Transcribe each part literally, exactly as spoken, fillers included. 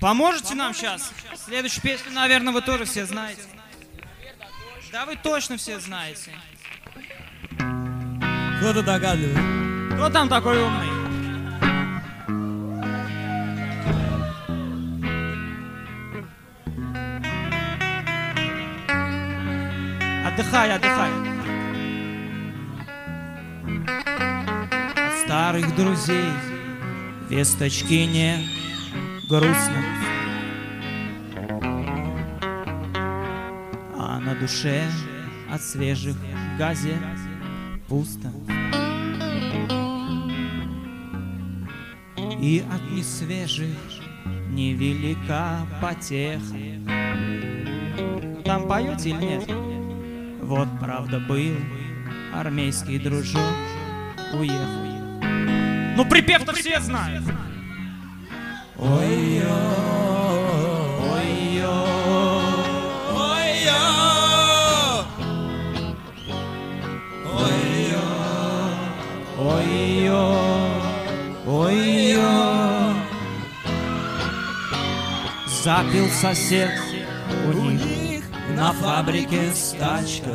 Поможете нам сейчас? Следующую песню, наверное, вы тоже все знаете. Да вы точно все знаете. Кто-то догадывается. Кто там такой умный? Отдыхай, отдыхай. От старых друзей весточки не грустно, а на душе от свежих газет пусто. И от несвежих невелика потеха. Там поете или нет? Вот правда был армейский дружок, уехал. Ну припев-то все знают. Ой-ё, ой-ё, Ой-ё, ой-ё, ой-ё, ой-ё. Запил сосед у них на фабрике стачка.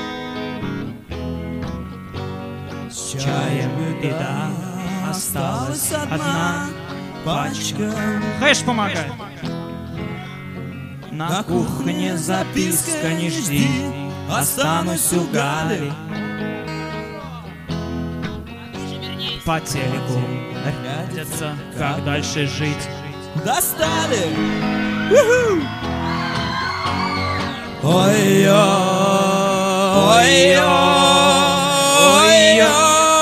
С чаем беда, осталась одна пачка. Хэш помогает. На кухне записка: не жди, останусь у Гали. По телеку рядятся, как дальше жить. достали! Ой-ё, ой-ё, ой-ё,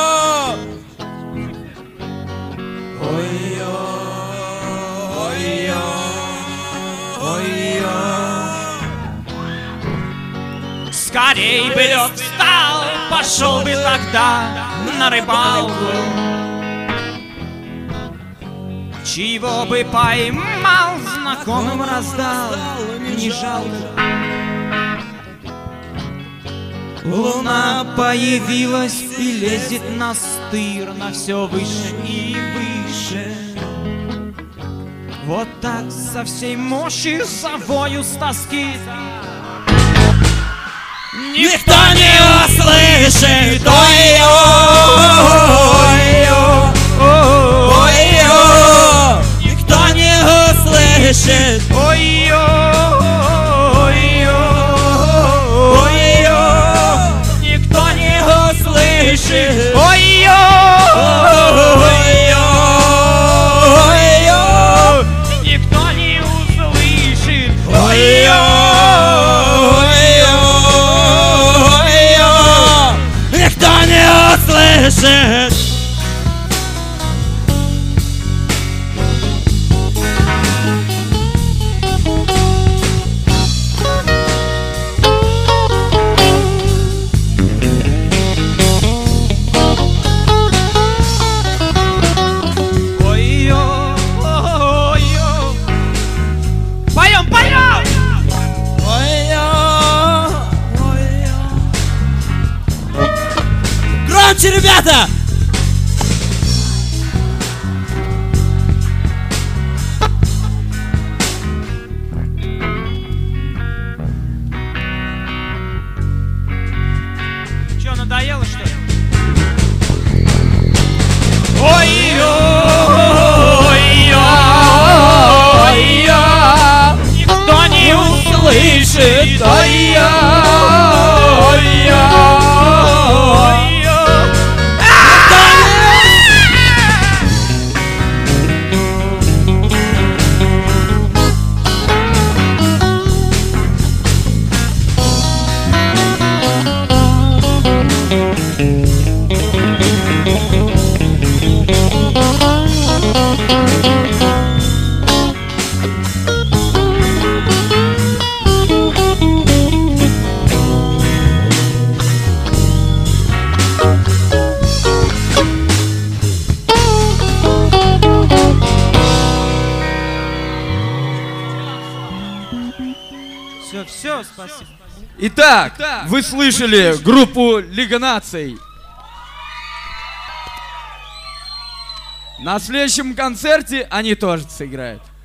ой-ё, ой-ё, ой-ё. Скорей бы лед встал, пошел бы тогда на рыбалку. Чего бы поймал, знакомым раздал, не жалко. Луна появилась и лезет на стыр, на все выше и выше. Вот так со всей мощи завою с тоски. Никто не услышит, ой-ё, ой-ё, ой-ё. Никто не услышит, Ой-ё, ой-ё, ой-ё. никто не услышит. Ой-ё, ой-ё, ой-ё. Никто не услышит. Ой-ё, ой-ё, ой-ё. Никто не услышит. Ой-ё, ой-ё. Поем, поем! Ой-ё, ой-ё. Громче, ребята! Чё, надоело, что ли? Ой-ё, ой-ё, ой-ё. Никто не услышит. Ой-ё, ой-ё, ой-ё. Все, все, спасибо. Итак, вы слышали группу Лига наций. На следующем концерте они тоже сыграют.